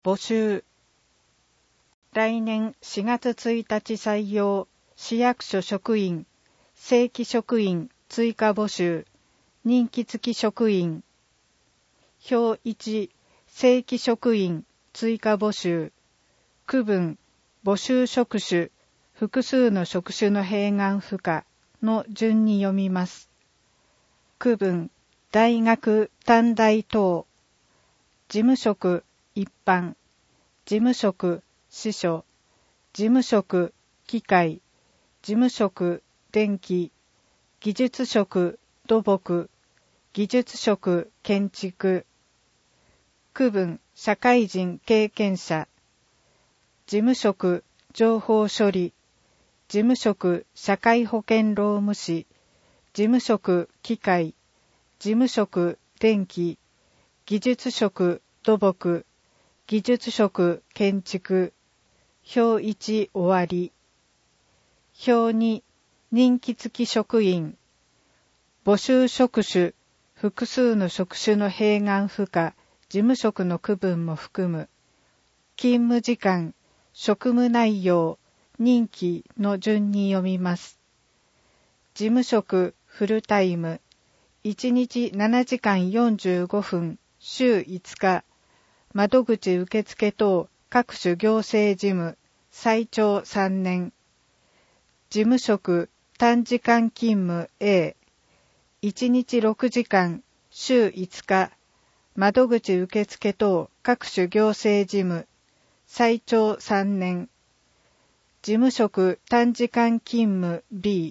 募集。来年4月1日採用、市役所職員、正規職員追加募集、任期付き職員。表1、正規職員追加募集。区分、募集職種、複数の職種の併願不可の順に読みます。区分、大学、短大等。事務職、一般。事務職、司書。事務職、機械。事務職、電気。技術職、土木。技術職、建築。区分、社会人経験者。事務職、情報処理。事務職、社会保険労務士。事務職、機械。事務職、電気。技術職、土木。技術職、建築。表1終わり。表2、任期付き職員。募集職種、複数の職種の併願不可、事務職の区分も含む。勤務時間、職務内容、任期の順に読みます。事務職、フルタイム。1日7時間45分、週5日。窓口受付等各種行政事務、最長3年。事務職、短時間勤務 A。1日6時間、週5日。窓口受付等各種行政事務、最長3年。事務職短時間勤務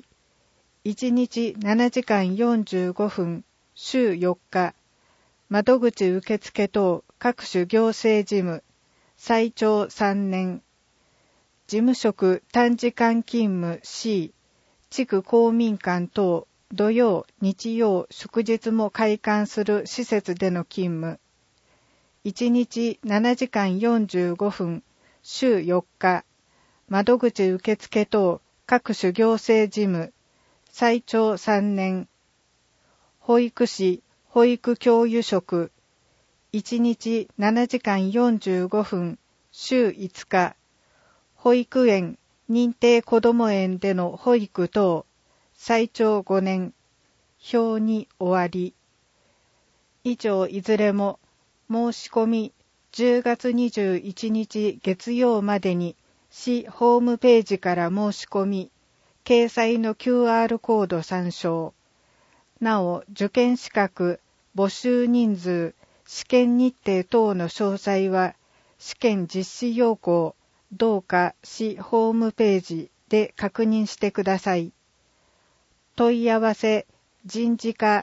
B。1日7時間45分、週4日。窓口受付等各種行政事務、最長3年。事務職短時間勤務 C。地区公民館等、土曜、日曜、祝日も開館する施設での勤務。1日7時間45分、週4日。窓口受付等各種行政事務、最長3年。保育士、保育教諭職。1日7時間45分、週5日。保育園、認定こども園での保育等、最長5年。表に終わり。以上いずれも、申し込み10月21日月曜までに、市ホームページから申し込み、掲載の QR コード参照。なお、受験資格、募集人数、試験日程等の詳細は、試験実施要項、どうか市ホームページで確認してください。問い合わせ、人事課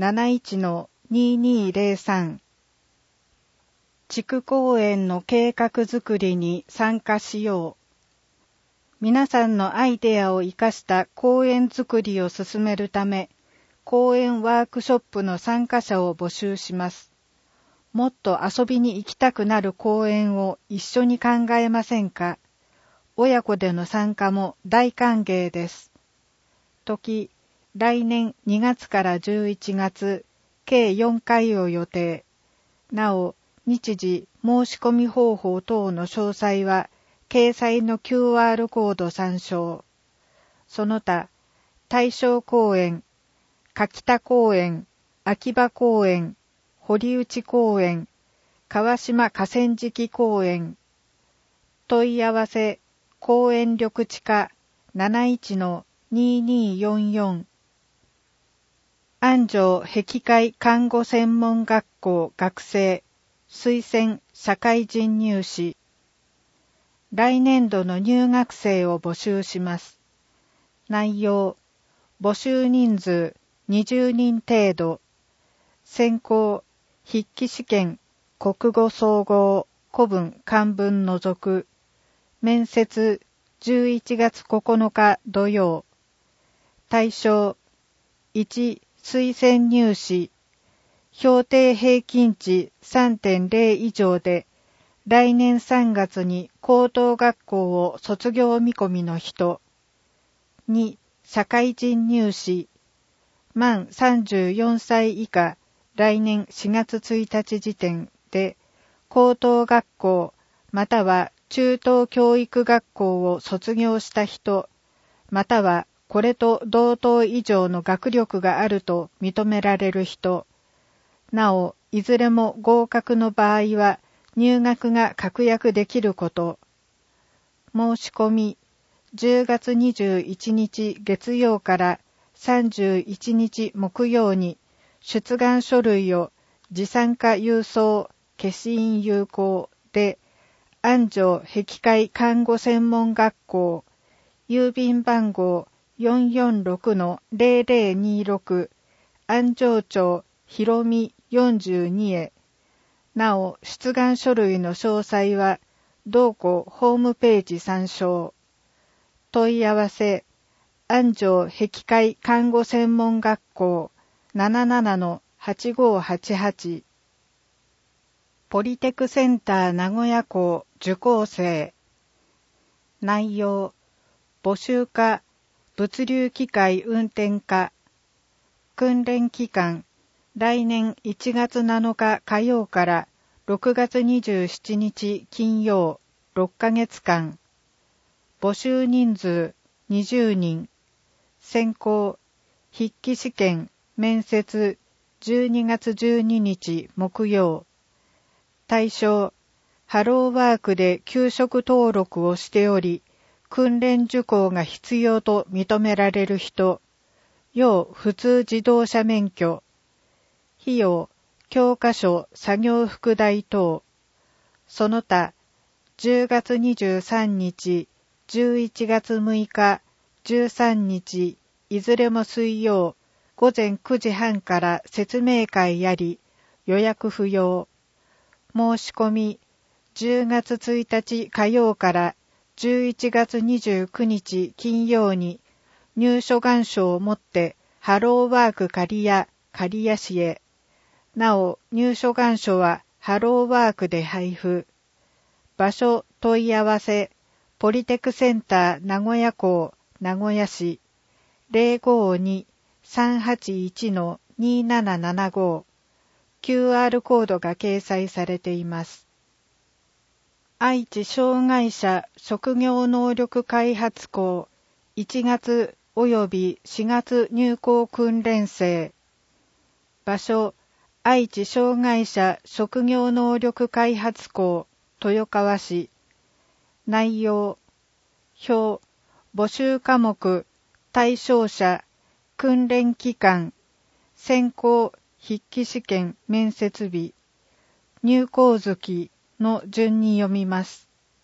71-2203。地区公園の計画づくりに参加しよう。皆さんのアイデアを生かした公園づくりを進めるため、公園ワークショップの参加者を募集します。もっと遊びに行きたくなる公園を一緒に考えませんか？親子での参加も大歓迎です。時、来年2月から11月、計4回を予定。なお、日時、申し込み方法等の詳細は、掲載の QR コード参照。その他、大正公園、柿田公園、秋葉公園、堀内公園、川島河川敷公園。問い合わせ、公園緑地課 71-2244。安城碧海看護専門学校学生、推薦社会人入試。来年度の入学生を募集します。内容、募集人数20人程度。選考、筆記試験、国語総合、古文漢文除く。面接、11月9日土曜。対象、1、推薦入試。評定平均値 3.0 以上で、来年3月に高等学校を卒業見込みの人。2、社会人入試。満34歳以下、来年4月1日時点で、高等学校、 または中等教育学校を卒業した人、またはこれと同等以上の学力があると認められる人、なお、いずれも合格の場合は入学が確約できること。申し込み、10月21日月曜から31日木曜に出願書類を持参加郵送消印有効で安城碧海看護専門学校郵便番号 446-0026 安城町広見42へ。なお、出願書類の詳細は同校ホームページ参照。問い合わせ、安城碧海看護専門学校 77-8588 ポリテクセンター名古屋校受講生。内容、募集課、物流機械運転課。訓練期間、来年1月7日火曜から6月27日金曜6ヶ月間。募集人数20人。選考、筆記試験、面接12月12日木曜。対象、ハローワークで給食登録をしており、訓練受講が必要と認められる人。要普通自動車免許。費用、教科書、作業副題等。その他、10月23日、11月6日、13日、いずれも水曜、午前9時半から説明会あり、予約不要。申し込み、10月1日火曜から11月29日金曜に、入所願書を持ってハローワーク刈谷市へ。なお、入所願書はハローワークで配布。場所問い合わせ、ポリテクセンター名古屋校名古屋市 052-381-2775 QR コードが掲載されています。愛知障害者職業能力開発校1月及び4月入校訓練生。場所、愛知障害者職業能力開発校豊川市。内容、表、募集科目、対象者、訓練期間、選考、筆記試験面接日、入校月の順に読みます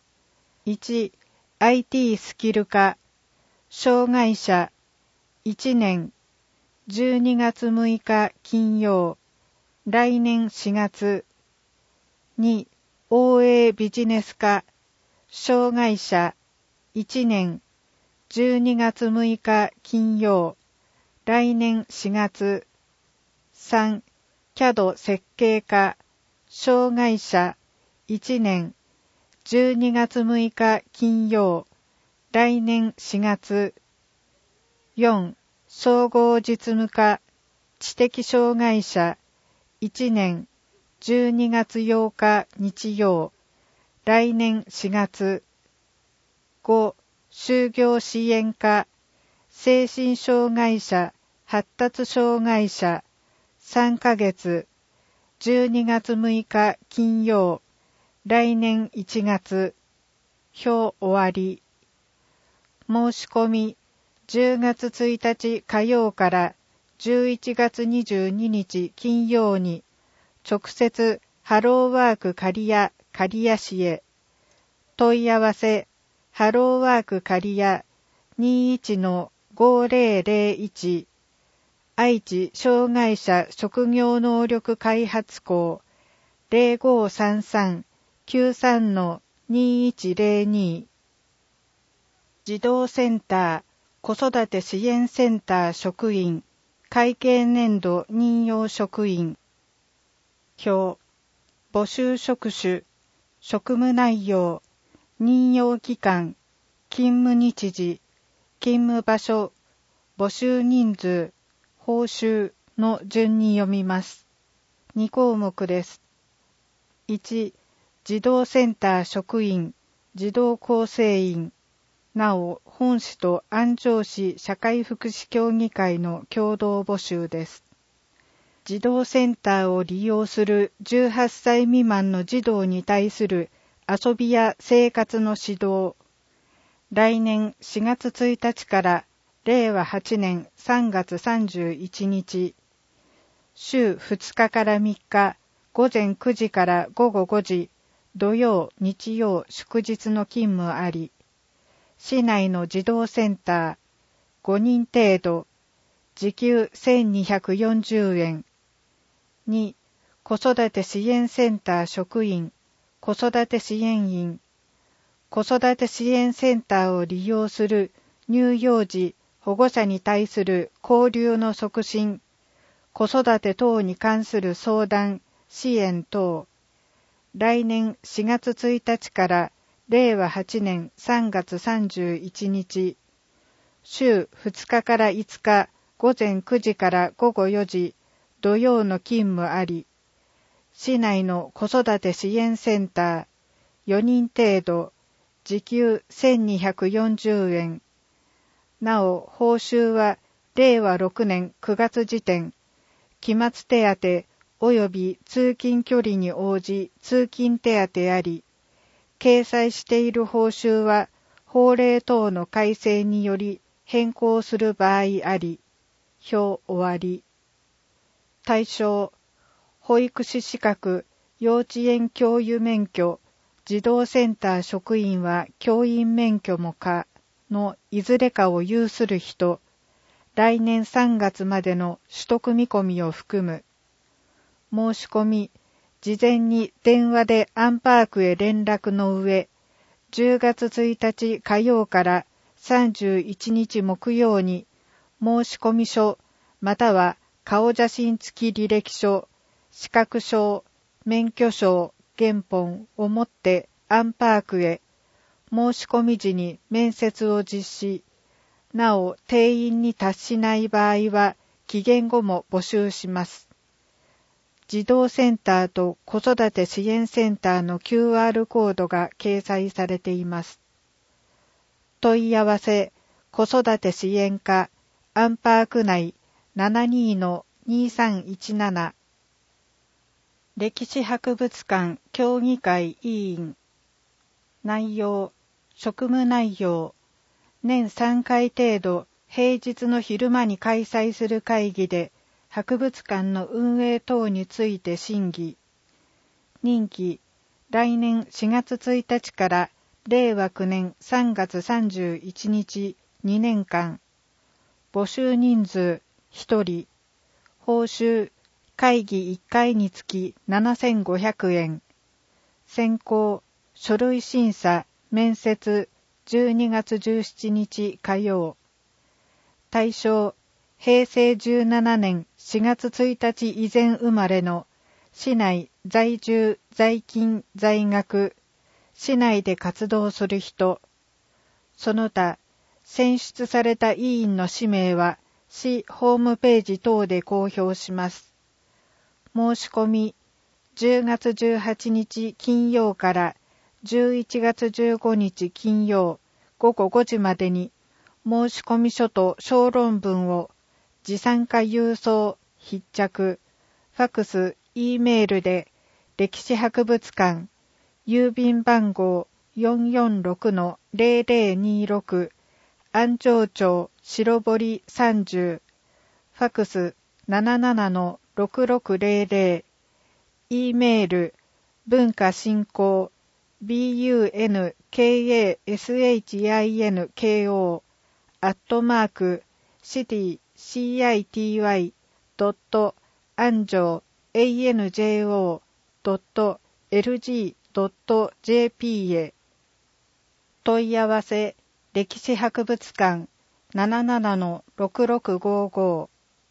。1、IT スキル科、障害者、1年、12月6日金曜、来年4月。2、OA ビジネス科、障害者、1年、12月6日金曜、来年4月。3、CAD 設計科、障害者、1年、12月6日金曜、来年4月。4、総合実務科、知的障害者、1年、12月8日日曜、来年4月。5、就業支援課、精神障害者、発達障害者、3ヶ月、12月6日金曜、来年1月。表終わり。申し込み、10月1日火曜から11月22日金曜に、直接ハローワーク刈谷市へ。問い合わせ、ハローワーク刈谷 21-5001 愛知障害者職業能力開発校 0533-93-2102 児童センター子育て支援センター職員会計年度任用職員表募集職種職務内容任用期間勤務日時勤務場所募集人数報酬の順に読みます。2項目です。1、自児童センター職員、児童構成員、なお本市と安城市社会福祉協議会の共同募集です。児童センターを利用する18歳未満の児童に対する遊びや生活の指導。来年4月1日から令和8年3月31日、週2日から3日、午前9時から午後5時、土曜、日曜、祝日の勤務あり、市内の児童センター、5人程度、時給1240円。2、子育て支援センター職員、子育て支援員。子育て支援センターを利用する乳幼児、保護者に対する交流の促進、子育て等に関する相談、支援等。来年4月1日から令和8年3月31日、週2日から5日、午前9時から午後4時、土曜の勤務あり、市内の子育て支援センター、4人程度、時給1240円。なお、報酬は令和6年9月時点、期末手当及び通勤距離に応じ通勤手当あり、掲載している報酬は法令等の改正により変更する場合あり、表終わり。対象、保育士資格、幼稚園教諭免許、児童センター職員は教員免許も可のいずれかを有する人、来年3月までの取得見込みを含む。申し込み、事前に電話でアンパークへ連絡の上、10月1日火曜から31日木曜に申し込み書または顔写真付き履歴書、資格証、免許証、原本を持ってアンパークへ、申し込み時に面接を実施、なお定員に達しない場合は期限後も募集します。児童センターと子育て支援センターの QR コードが掲載されています。問い合わせ、子育て支援課、アンパーク内 72-2317 歴史博物館協議会委員。内容、職務内容、年3回程度平日の昼間に開催する会議で博物館の運営等について審議。任期、来年4月1日から令和9年3月31日2年間。募集人数1人。報酬、会議1回につき7500円。選考、書類審査、面接、12月17日火曜。対象、平成17年4月1日以前生まれの市内在住在勤在学、市内で活動する人。その他、選出された委員の氏名は市ホームページ等で公表します。申し込み、10月18日金曜から11月15日金曜午後5時までに申し込み書と小論文を持参加郵送、筆着、ファクス、Eメールで歴史博物館、郵便番号 446-0026 安城町白堀30、ファクス 77-6600、Eメール文化振興 bunkashinko city.anjo.anjo.lg.jp へ。問い合わせ、歴史博物館 77-6655。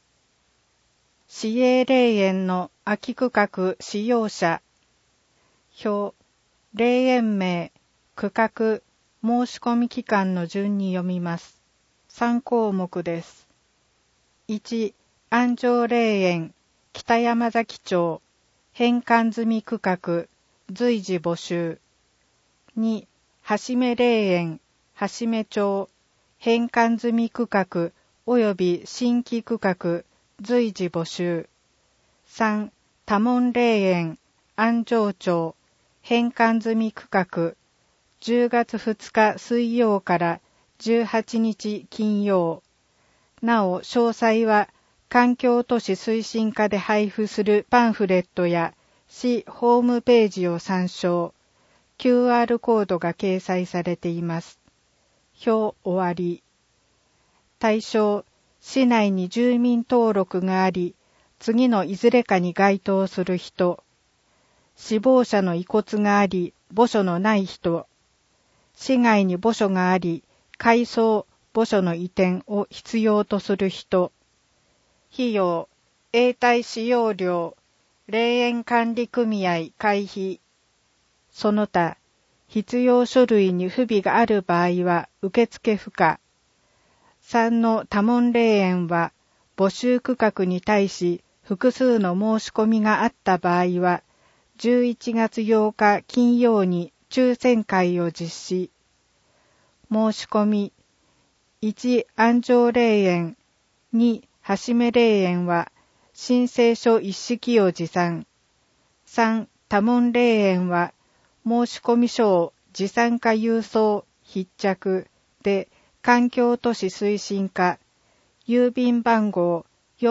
市営霊園の空き区画使用者。表、霊園名、区画、申し込み期間の順に読みます。3項目です。1、安城霊園、北山崎町、返還済み区画、 随時募集。2、はしめ霊園、はしめ町、返還済み区画及び新規区画、随時募集。3、多聞霊園、安城町、返還済み区画、10月2日水曜から18日金曜。なお、詳細は環境都市推進課で配布するパンフレットや市ホームページを参照。QR コードが掲載されています。表終わり。対象、市内に住民登録があり、次のいずれかに該当する人。死亡者の遺骨があり、墓所のない人。市外に墓所があり、改装、墓所の移転を必要とする人。費用、永代使用料、霊園管理組合会費。その他、必要書類に不備がある場合は受付不可。3の多聞霊園は、募集区画に対し複数の申し込みがあった場合は、11月8日金曜に抽選会を実施。申し込み。1、安城霊園。2、はしめ霊園は、申請書一式を持参。3、多聞霊園は、申込書を持参か郵送、必着で、環境都市推進課、郵便番号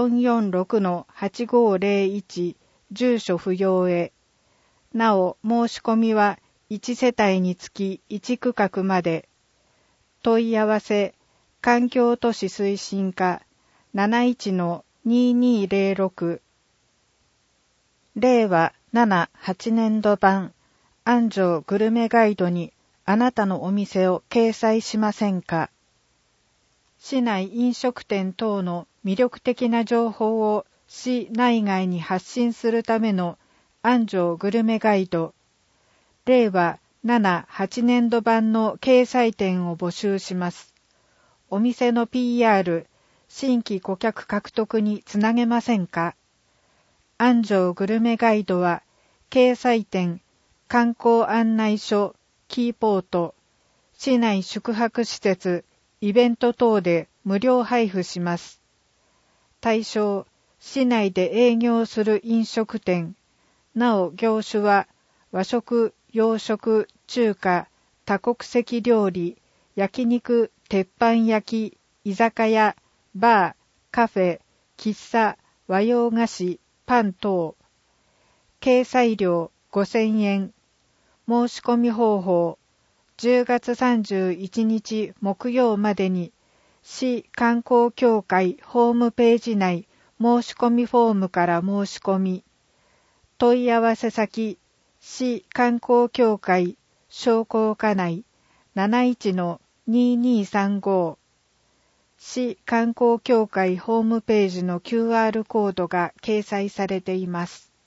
446-8501、住所不要へ。なお、申し込みは1世帯につき1区画まで。問い合わせ、環境都市推進課 71-2206。令和7、8年度版安城グルメガイドにあなたのお店を掲載しませんか。市内飲食店等の魅力的な情報を市内外に発信するための安城グルメガイド。令和7、8年度版の掲載店を募集します。お店の PR、新規顧客獲得につなげませんか。安城グルメガイドは、掲載店、観光案内所、キーポート、市内宿泊施設、イベント等で無料配布します。対象、市内で営業する飲食店。なお、業種は、和食、洋食、中華、多国籍料理、焼肉、鉄板焼き、居酒屋、バー、カフェ、喫茶、和洋菓子、パン等。掲載料5000円。申し込み方法。10月31日木曜までに、市観光協会ホームページ内申し込みフォームから申し込み。問い合わせ先、市観光協会商工課内 71-2235。市観光協会ホームページの QR コードが掲載されています。